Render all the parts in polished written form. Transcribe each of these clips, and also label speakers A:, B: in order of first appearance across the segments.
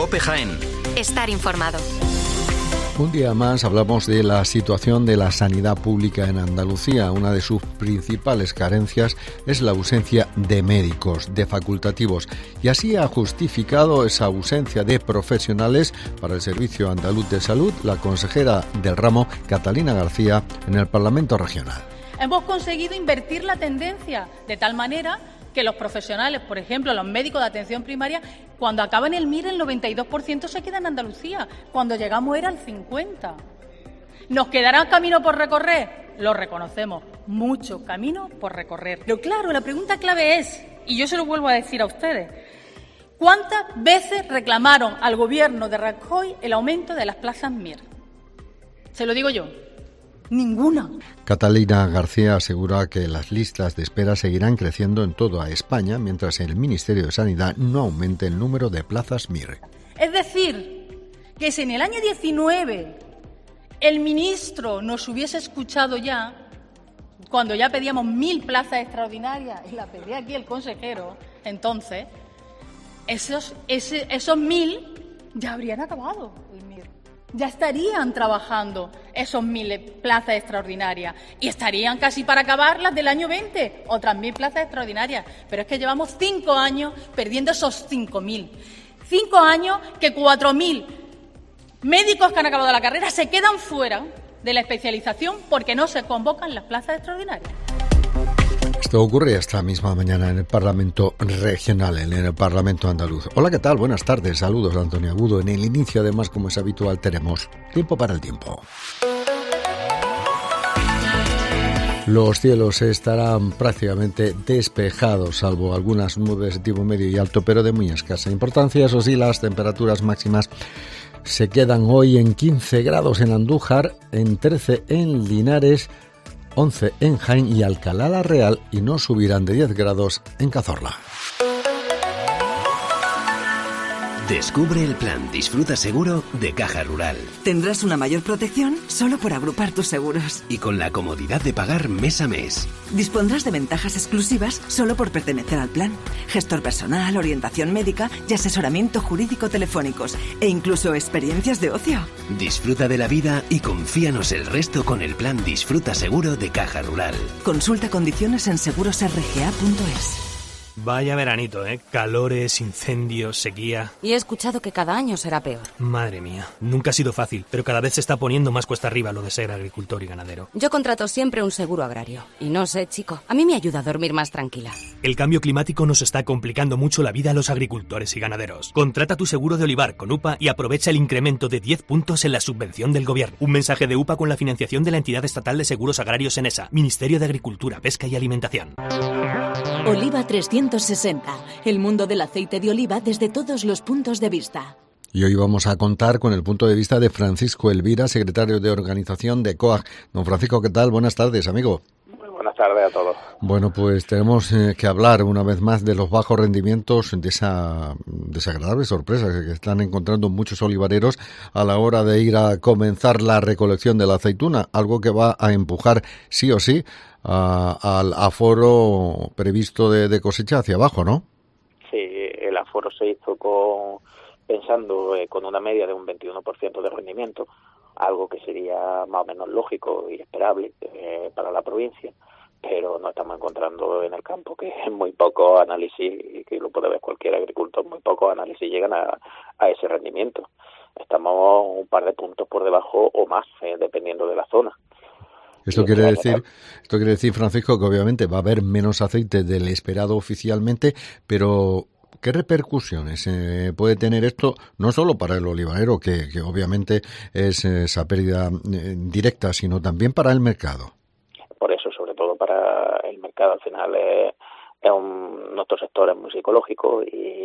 A: COPE Jaén.
B: Estar informado.
C: Un día más hablamos de la situación de la sanidad pública en Andalucía. Una de sus principales carencias es la ausencia de médicos, de facultativos. Y así ha justificado esa ausencia de profesionales para el Servicio Andaluz de Salud la consejera del ramo, Catalina García, en el Parlamento Regional.
D: Hemos conseguido invertir la tendencia de tal manera que los profesionales, por ejemplo, los médicos de atención primaria, cuando acaban el MIR, el 92% se queda en Andalucía. Cuando llegamos era el 50%. ¿Nos quedará camino por recorrer? Lo reconocemos, mucho camino por recorrer. Pero claro, la pregunta clave es, y yo se lo vuelvo a decir a ustedes, ¿cuántas veces reclamaron al Gobierno de Rajoy el aumento de las plazas MIR? Se lo digo yo. Ninguna.
C: Catalina García asegura que las listas de espera seguirán creciendo en toda España mientras el Ministerio de Sanidad no aumente el número de plazas MIR.
D: Es decir, que si en el año 19 el ministro nos hubiese escuchado ya, cuando ya pedíamos 1.000 plazas extraordinarias, y la pedía aquí el consejero, entonces, esos 1.000 ya habrían acabado el MIR. Ya estarían trabajando esos 1.000 plazas extraordinarias y estarían casi para acabar las del año 20, otras 1.000 plazas extraordinarias. Pero es que llevamos 5 años perdiendo esos 5.000. 5 años que 4.000 médicos que han acabado la carrera se quedan fuera de la especialización porque no se convocan las plazas extraordinarias.
C: Esto ocurre esta misma mañana en el Parlamento Regional, en el Parlamento Andaluz. Hola, ¿qué tal? Buenas tardes. Saludos de Antonio Agudo. En el inicio, además, como es habitual, tenemos tiempo para el tiempo. Los cielos estarán prácticamente despejados, salvo algunas nubes de tipo medio y alto, pero de muy escasa importancia. Eso sí, las temperaturas máximas se quedan hoy en 15 grados en Andújar, en 13 en Linares, 11 en Jaén y Alcalá la Real, y no subirán de 10 grados en Cazorla.
E: Descubre el plan Disfruta Seguro de Caja Rural.
F: Tendrás una mayor protección solo por agrupar tus seguros.
E: Y con la comodidad de pagar mes a mes.
F: Dispondrás de ventajas exclusivas solo por pertenecer al plan. Gestor personal, orientación médica y asesoramiento jurídico telefónicos. E incluso experiencias de ocio.
E: Disfruta de la vida y confíanos el resto con el plan Disfruta Seguro de Caja Rural.
F: Consulta condiciones en segurosrga.es.
G: Vaya veranito, ¿eh? Calores, incendios, sequía.
B: Y he escuchado que cada año será peor.
G: Madre mía, nunca ha sido fácil, pero cada vez se está poniendo más cuesta arriba lo de ser agricultor y ganadero.
B: Yo contrato siempre un seguro agrario. Y no sé, chico, a mí me ayuda a dormir más tranquila.
G: El cambio climático nos está complicando mucho la vida a los agricultores y ganaderos. Contrata tu seguro de olivar con UPA y aprovecha el incremento de 10 puntos en la subvención del gobierno. Un mensaje de UPA con la financiación de la Entidad Estatal de Seguros Agrarios ENESA, Ministerio de Agricultura, Pesca y Alimentación.
H: Oliva 360, el mundo del aceite de oliva desde todos los puntos de vista.
C: Y hoy vamos a contar con el punto de vista de Francisco Elvira, secretario de organización de COAG. Don Francisco, ¿qué tal? Buenas tardes, amigo.
I: Muy buenas tardes a todos.
C: Bueno, pues tenemos que hablar una vez más de los bajos rendimientos, de esa desagradable sorpresa que están encontrando muchos olivareros a la hora de ir a comenzar la recolección de la aceituna, algo que va a empujar sí o sí al aforo previsto de cosecha hacia abajo, ¿no?
I: Sí, el aforo se hizo pensando con una media de un 21% de rendimiento, algo que sería más o menos lógico y esperable para la provincia, pero no estamos encontrando en el campo que muy pocos análisis, y que lo puede ver cualquier agricultor, muy pocos análisis llegan a ese rendimiento. Estamos un par de puntos por debajo o más, dependiendo de la zona.
C: Esto quiere decir, Francisco, que obviamente va a haber menos aceite del esperado oficialmente, pero ¿qué repercusiones puede tener esto, no solo para el olivarero, que obviamente es esa pérdida directa, sino también para el mercado?
I: Por eso, sobre todo para el mercado, al final nuestro sector es muy psicológico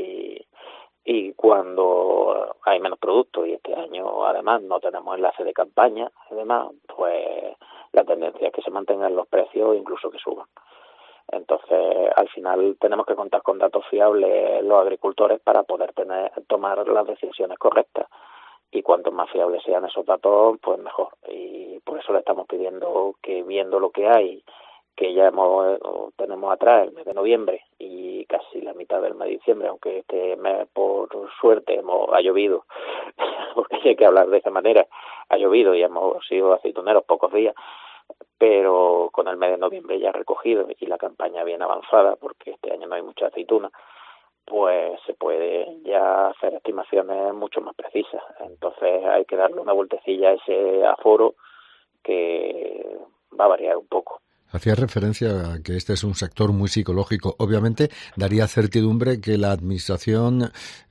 I: y cuando hay menos productos, y este año además no tenemos enlace de campaña, además, pues la tendencia es que se mantengan los precios e incluso que suban. Entonces, al final tenemos que contar con datos fiables los agricultores para poder tomar las decisiones correctas. Y cuanto más fiables sean esos datos, pues mejor. Y por eso le estamos pidiendo que, viendo lo que hay, que ya tenemos atrás el mes de noviembre y casi la mitad mitad del mes de diciembre, aunque este mes por suerte ha llovido, porque hay que hablar de esa manera, ha llovido y hemos sido aceituneros pocos días, pero con el mes de noviembre ya recogido y la campaña bien avanzada, porque este año no hay mucha aceituna, pues se puede ya hacer estimaciones mucho más precisas. Entonces hay que darle una vueltecilla a ese aforo que va a variar un poco.
C: Hacía referencia a que este es un sector muy psicológico. Obviamente daría certidumbre que la administración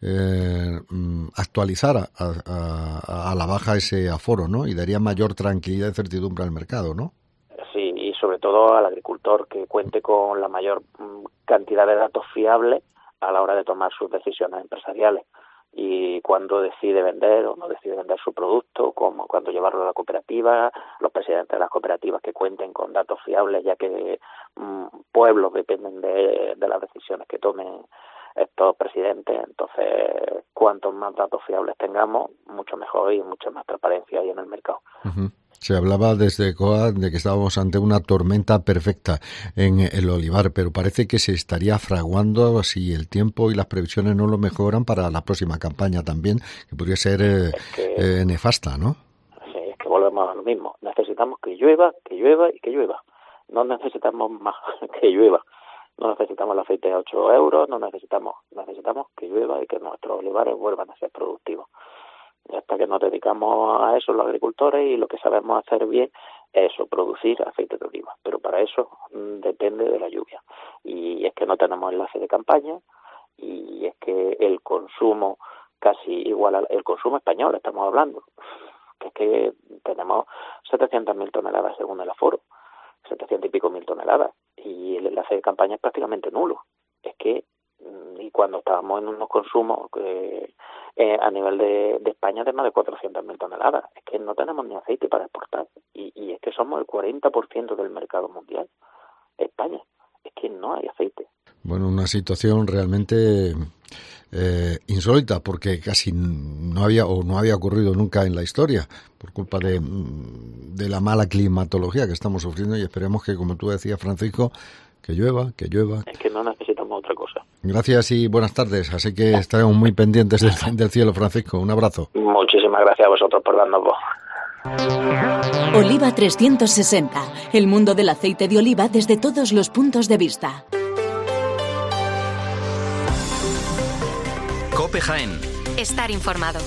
C: actualizara a la baja ese aforo, ¿no? Y daría mayor tranquilidad y certidumbre al mercado, ¿no?
I: Sí, y sobre todo al agricultor, que cuente con la mayor cantidad de datos fiables a la hora de tomar sus decisiones empresariales y cuando decide vender o no decide vender su producto, como cuando llevarlo a la cooperativa, los presidentes de las cooperativas que cuenten con datos fiables, ya que pueblos dependen de las decisiones que tomen estos presidentes. Entonces, cuantos más datos fiables tengamos, mucho mejor y mucha más transparencia hay en el mercado.
C: Uh-huh. Se hablaba desde COA de que estábamos ante una tormenta perfecta en el olivar, pero parece que se estaría fraguando si el tiempo y las previsiones no lo mejoran para la próxima campaña también, que podría ser nefasta, ¿no?
I: Sí, es que volvemos a lo mismo. Necesitamos que llueva y que llueva. No necesitamos más que llueva. No necesitamos el aceite de 8 euros, necesitamos que llueva y que nuestros olivares vuelvan a ser productivos. Y hasta que nos dedicamos a eso los agricultores y lo que sabemos hacer bien es eso, producir aceite de oliva. Pero para eso depende de la lluvia. Y es que no tenemos enlace de campaña y es que el consumo casi igual al consumo español, estamos hablando. Que es que tenemos 700.000 toneladas según el aforo, 700 y pico mil toneladas. Y el enlace de campaña es prácticamente nulo. Es que y cuando estábamos en unos consumos a nivel de España de más de 400.000 toneladas, es que no tenemos ni aceite para exportar y es que somos el 40% del mercado mundial. España, es que no hay aceite.
C: Bueno, una situación realmente insólita, porque casi no había ocurrido nunca en la historia por culpa de la mala climatología que estamos sufriendo, y esperemos que, como tú decías, Francisco, que llueva.
I: Es que no necesitamos otra cosa.
C: Gracias y buenas tardes. Así que estaremos muy pendientes del cielo, Francisco. Un abrazo.
I: Muchísimas gracias a vosotros por darnos voz.
H: Oliva 360. El mundo del aceite de oliva desde todos los puntos de vista.
E: COPE Jaén.
A: Estar informado.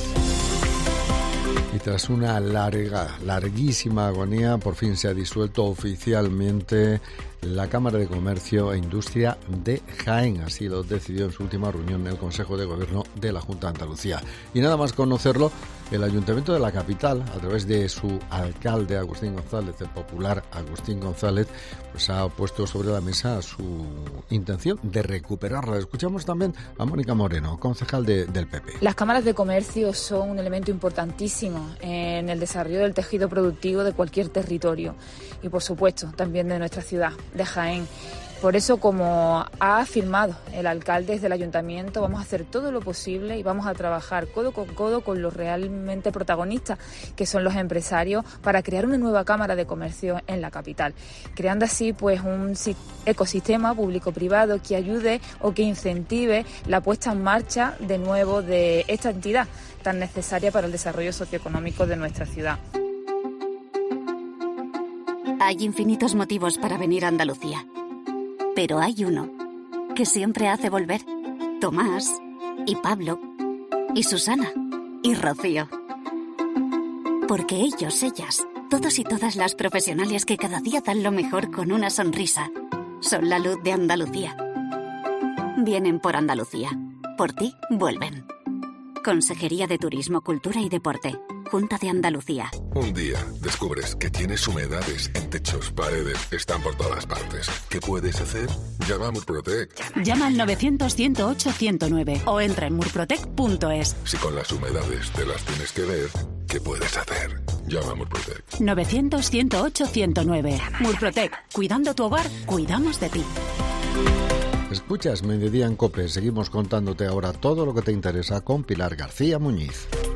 C: Y tras una larguísima agonía, por fin se ha disuelto oficialmente la Cámara de Comercio e Industria de Jaén. Así lo decidió en su última reunión el Consejo de Gobierno de la Junta de Andalucía. Y nada más conocerlo, el Ayuntamiento de la capital, a través de su alcalde Agustín González, el popular Agustín González, pues ha puesto sobre la mesa su intención de recuperarla. Escuchamos también a Mónica Moreno, concejal del PP.
J: Las cámaras de comercio son un elemento importantísimo en el desarrollo del tejido productivo de cualquier territorio y, por supuesto, también de nuestra ciudad, de Jaén. Por eso, como ha afirmado el alcalde del ayuntamiento, vamos a hacer todo lo posible y vamos a trabajar codo con los realmente protagonistas, que son los empresarios, para crear una nueva cámara de comercio en la capital, creando así pues un ecosistema público-privado que ayude o que incentive la puesta en marcha de nuevo de esta entidad tan necesaria para el desarrollo socioeconómico de nuestra ciudad.
A: Hay infinitos motivos para venir a Andalucía. Pero hay uno que siempre hace volver. Tomás, y Pablo, y Susana, y Rocío. Porque ellas, todos y todas las profesionales que cada día dan lo mejor con una sonrisa, son la luz de Andalucía. Vienen por Andalucía. Por ti, vuelven. Consejería de Turismo, Cultura y Deporte. Junta de Andalucía.
K: Un día descubres que tienes humedades en techos, paredes, están por todas partes. ¿Qué puedes hacer? Llama a Murprotec.
L: Llama al 900-108-109 o entra en murprotec.es.
K: Si con las humedades te las tienes que ver, ¿qué puedes hacer? Llama a Murprotec.
L: 900-108-109. Murprotec. Cuidando tu hogar, cuidamos de ti.
C: Escuchas Mediodía en COPE. Seguimos contándote ahora todo lo que te interesa con Pilar García Muñiz.